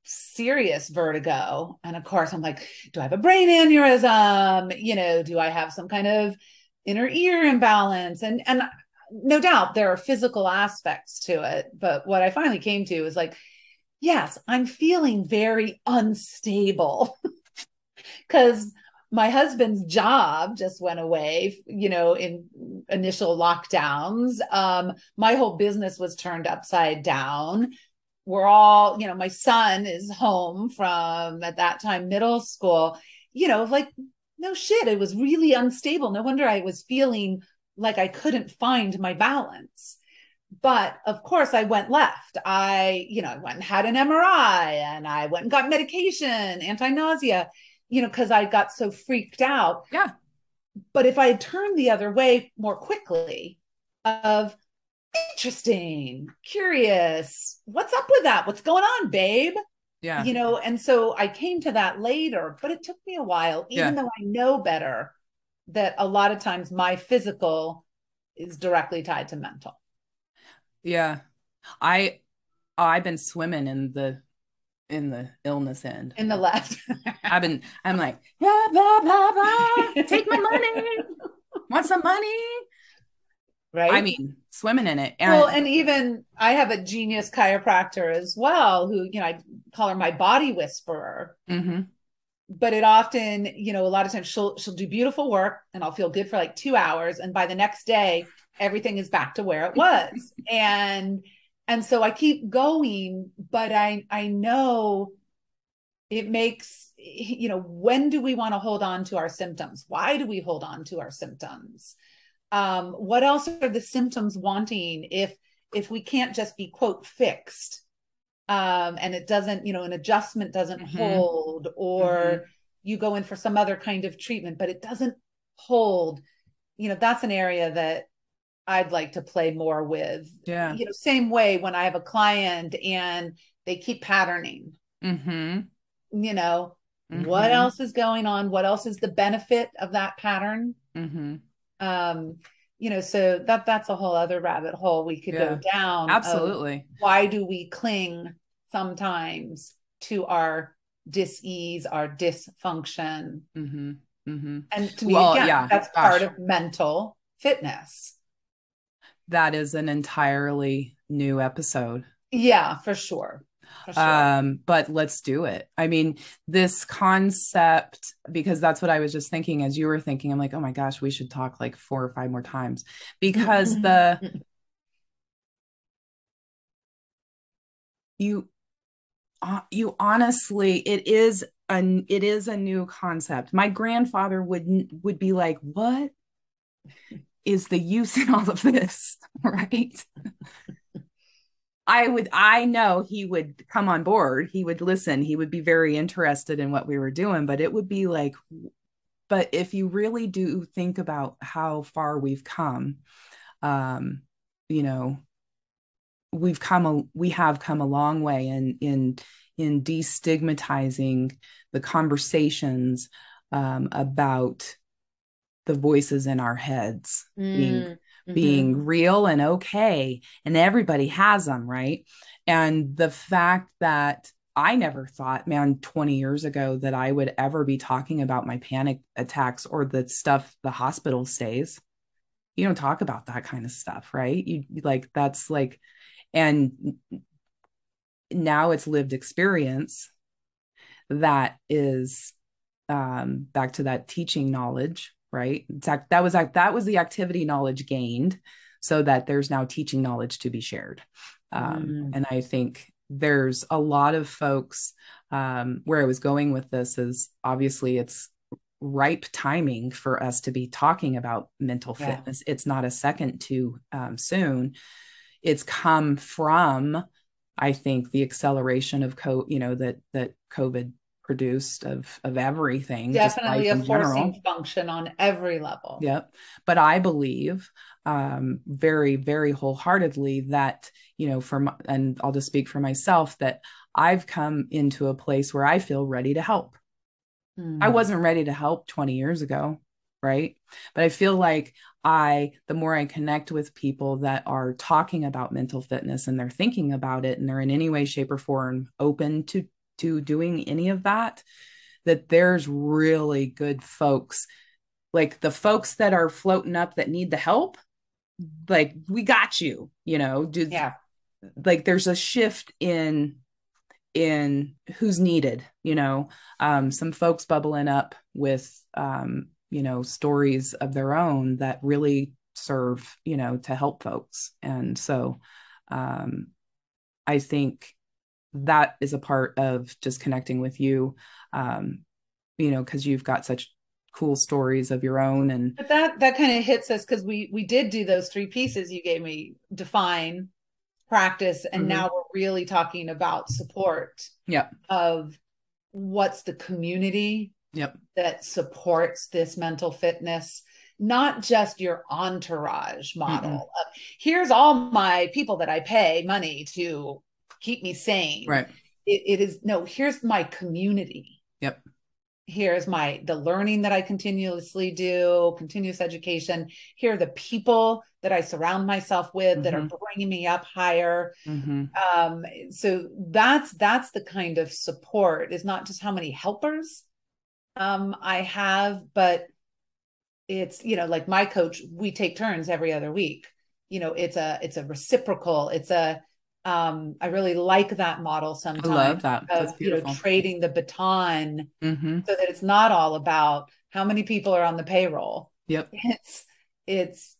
serious vertigo. And of course, I'm like, do I have a brain aneurysm? You know, do I have some kind of inner ear imbalance? And and no doubt there are physical aspects to it. But what I finally came to is like, yes, I'm feeling very unstable because my husband's job just went away, you know, in initial lockdowns. Um, my whole business was turned upside down. We're all, you know, my son is home from at that time middle school, you know, like, no shit, it was really unstable. No wonder I was feeling like I couldn't find my balance. But of course, I went left. I, you know, I went and had an M R I and I went and got medication, anti-nausea, you know, because I got so freaked out.
Yeah.
But if I had turned the other way more quickly, of interesting, curious, what's up with that? What's going on, babe?
Yeah.
You know, and so I came to that later, but it took me a while, even yeah. though I know better that a lot of times my physical is directly tied to mental.
Yeah. I, I've been swimming in the, in the illness end.
In the left.
I've been, I'm like, blah, blah, blah, blah. Take my money. Want some money?
Right.
I mean, swimming in it.
And, well, and even I have a genius chiropractor as well, who, you know, I call her my body whisperer.
Mm-hmm.
But it often, you know, a lot of times she'll, she'll do beautiful work and I'll feel good for like two hours. And by the next day, everything is back to where it was. and, and so I keep going, but I, I know it makes, you know, when do we want to hold on to our symptoms? Why do we hold on to our symptoms? Um, what else are the symptoms wanting if, if we can't just be, quote, fixed? Um, and it doesn't, you know, an adjustment doesn't mm-hmm. hold, or mm-hmm. you go in for some other kind of treatment, but it doesn't hold, you know, that's an area that I'd like to play more with.
Yeah.
You know, same way when I have a client and they keep patterning,
mm-hmm.
you know, mm-hmm. what else is going on? What else is the benefit of that pattern?
Mm-hmm.
Um, you know, so that that's a whole other rabbit hole we could yeah. go down.
Absolutely.
Why do we cling sometimes to our dis-ease, our dysfunction?
Mm-hmm. Mm-hmm.
And to me,
well,
again,
yeah.
that's
Gosh.
part of mental fitness.
That is an entirely new episode.
Yeah, for sure. For sure.
Um, but let's do it. I mean, this concept, because that's what I was just thinking as you were thinking, I'm like, oh my gosh, we should talk like four or five more times, because the, you, uh, you honestly, it is an, it is a new concept. My grandfather would, would be like, what is the use in all of this? Right. I would, I know he would come on board. He would listen. He would be very interested in what we were doing, but it would be like, but if you really do think about how far we've come, um, you know, we've come, a, we have come a long way in, in, in destigmatizing the conversations, um, about the voices in our heads mm. being Mm-hmm. being real and okay, and everybody has them, right? And the fact that I never thought, man, twenty years ago that I would ever be talking about my panic attacks or the stuff the hospital stays. You don't talk about that kind of stuff, right? You like, that's like, and now it's lived experience that is um, back to that teaching knowledge. Right. That, that was that was the activity knowledge gained, so that there's now teaching knowledge to be shared. Um, mm. And I think there's a lot of folks, um, where I was going with this is obviously it's ripe timing for us to be talking about mental yeah. fitness. It's not a second too um, soon. It's come from, I think, the acceleration of co, you know, that that COVID produced of of everything,
definitely a forcing function on every level.
Yep. But I believe um very very wholeheartedly that, you know, from, and I'll just speak for myself, that I've come into a place where I feel ready to help. mm. I wasn't ready to help twenty years ago, right? But I feel like I the more I connect with people that are talking about mental fitness and they're thinking about it and they're in any way, shape, or form open to to doing any of that, that there's really good folks, like the folks that are floating up that need the help, like we got you, you know, do,
Yeah.
like there's a shift in in who's needed, you know, um, some folks bubbling up with, um, you know, stories of their own that really serve, you know, to help folks. And so um, I think that is a part of just connecting with you, um, you know, because you've got such cool stories of your own. And
But that that kind of hits us because we we did do those three pieces you gave me: define, practice, and
mm-hmm.
now we're really talking about support.
Yep.
Of what's the community
Yep.
that supports this mental fitness, not just your entourage model of, here's all my people that I pay money to keep me sane.
Right.
It, it is no, here's my community.
Yep.
Here's my the learning that I continuously do, continuous education. Here are the people that I surround myself with, mm-hmm. that are bringing me up higher.
Mm-hmm.
Um, so that's that's the kind of support, is not just how many helpers um, I have, but it's, you know, like my coach, we take turns every other week. You know, it's a it's a reciprocal. It's a um, I really like that model sometimes.
I love that.
Of, you know, trading the baton,
mm-hmm.
so that it's not all about how many people are on the payroll.
Yep.
It's it's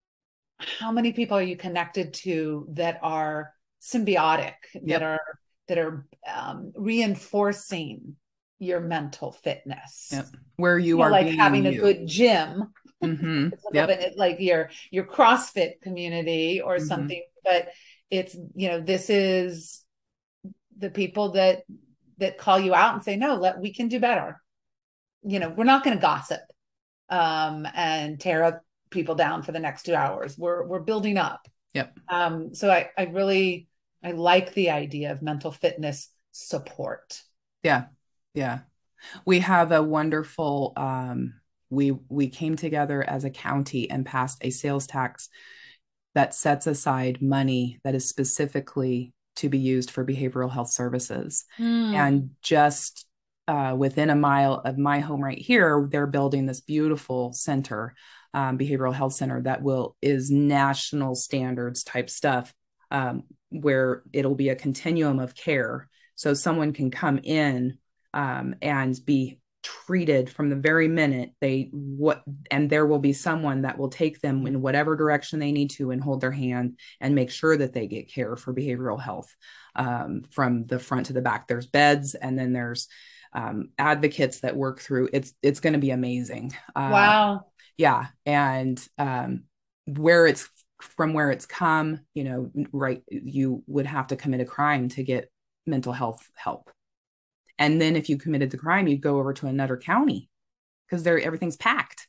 how many people are you connected to that are symbiotic, yep. that are that are um, reinforcing your mental fitness.
Yep. Where you,
you
are
know, like
being
having
you.
a good gym.
Mm-hmm.
It's a little yep. bit like your your CrossFit community or mm-hmm. something, but it's, you know, this is the people that that call you out and say, no, let we can do better. You know, we're not going to gossip um, and tear up people down for the next two hours. We're we're building up.
Yep.
Um, so I I really I like the idea of mental fitness support.
Yeah, yeah. We have a wonderful. Um, we we came together as a county and passed a sales tax that sets aside money that is specifically to be used for behavioral health services. Mm. And just uh, within a mile of my home right here, they're building this beautiful center, um, behavioral health center that will is national standards type stuff, um, where it'll be a continuum of care. So someone can come in um, and be treated from the very minute they what and there will be someone that will take them in whatever direction they need to and hold their hand and make sure that they get care for behavioral health, um, from the front to the back. There's beds, and then there's um, advocates that work through. It's it's going to be amazing. Uh,
wow.
Yeah. And um, where it's from where it's come, you know, right, you would have to commit a crime to get mental health help. And then if you committed the crime, you'd go over to another county because there everything's packed.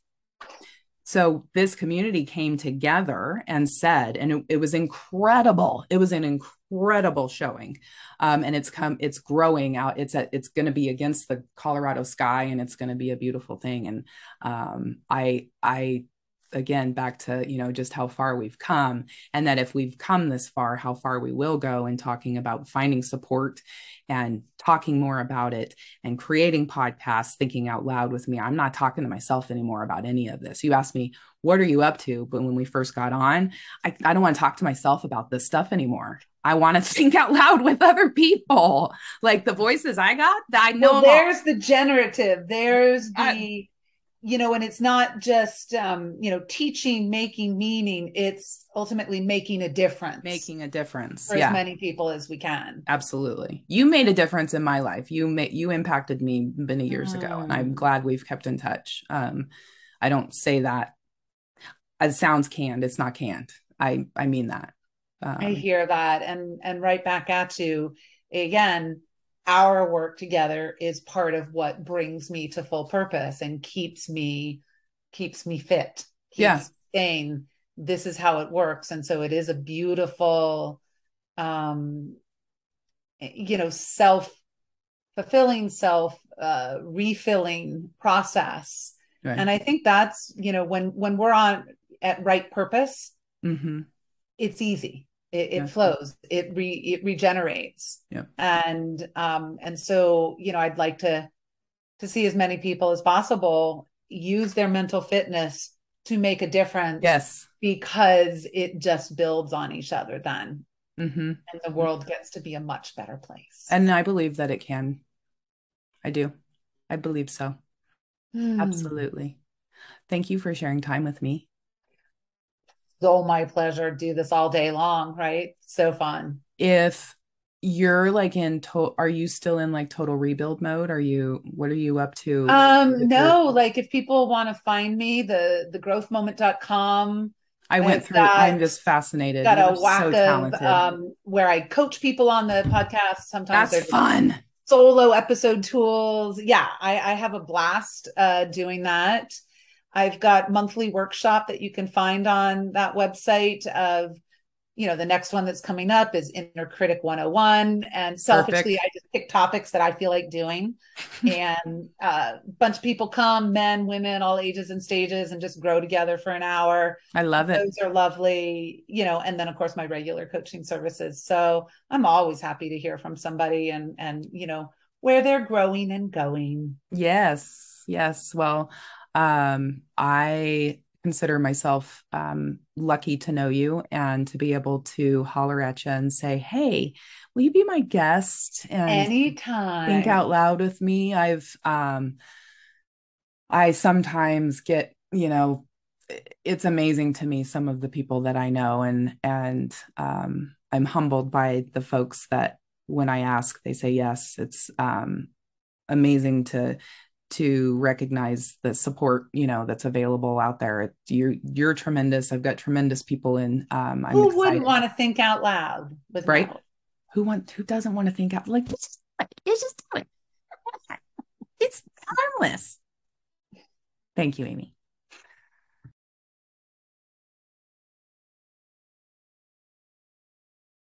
So this community came together and said, and it, it was incredible. It was an incredible showing. Um, and it's come, it's growing out. It's a, it's going to be against the Colorado sky, and it's going to be a beautiful thing. And um, I, I, again, back to, you know, just how far we've come, and that if we've come this far, how far we will go, and talking about finding support and talking more about it and creating podcasts, thinking out loud with me. I'm not talking to myself anymore about any of this. You asked me, what are you up to? But when we first got on, I, I don't want to talk to myself about this stuff anymore. I want to think out loud with other people. Like the voices I got, I know.
Well, there's all. the generative, there's the, I, you know, and it's not just, um, you know, teaching, making meaning. It's ultimately making a difference.
Making a difference
for yeah. as many people as we can.
Absolutely. You made a difference in my life. You made, you impacted me many years mm. ago, and I'm glad we've kept in touch. Um, I don't say that. It sounds canned. It's not canned. I, I mean that.
Um, I hear that. And, and right back at you again. Our work together is part of what brings me to full purpose and keeps me keeps me fit, keeps
yeah.
saying this is how it works. And so it is a beautiful, um, you know, self fulfilling, self uh, refilling process. Right. And I think that's, you know, when when we're on at right purpose,
mm-hmm.
it's easy. It,
Yeah.
it flows. It re it regenerates.
Yeah.
And um and so, you know, I'd like to to see as many people as possible use their mental fitness to make a difference,
Yes.
because it just builds on each other then.
Mm-hmm.
And the world gets to be a much better place.
And I believe that it can. I do. I believe so.
Hmm.
Absolutely. Thank you for sharing time with me.
So my pleasure. Do this all day long, right? So fun.
If you're like in to are you still in like total rebuild mode? Are you, what are you up to
Um,
with your,
no, like if people want to find me, the the growth moment dot com.
I went
I've
through, I'm
got
just fascinated.
got
You're
a whack
so
of
talented.
um where I coach people on the podcast. Sometimes
That's
they're just
fun.
solo episode tools. Yeah, I, I have a blast uh doing that. I've got monthly workshop that you can find on that website of, you know, the next one that's coming up is Inner Critic one oh one. And selfishly,
Perfect.
I just pick topics that I feel like doing. And uh, a bunch of people come, men, women, all ages and stages, and just grow together for an hour.
I love it.
Those are lovely, you know, and then of course my regular coaching services. So I'm always happy to hear from somebody and and you know where they're growing and going.
Yes. Yes. Well, um, I consider myself um, lucky to know you and to be able to holler at you and say, hey, will you be my guest and think
Anytime.
out loud with me? I've, um, I sometimes get, you know, it's amazing to me, some of the people that I know, and, and, um, I'm humbled by the folks that when I ask, they say yes. It's, um, amazing to to recognize the support, you know, that's available out there. You're you're tremendous. I've got tremendous people in. Um, I'm
Who wouldn't
excited,
want to think out loud with
right?
Natalie?
Who want who doesn't want to think out like it's just, it's just it's harmless. Thank you, Amy.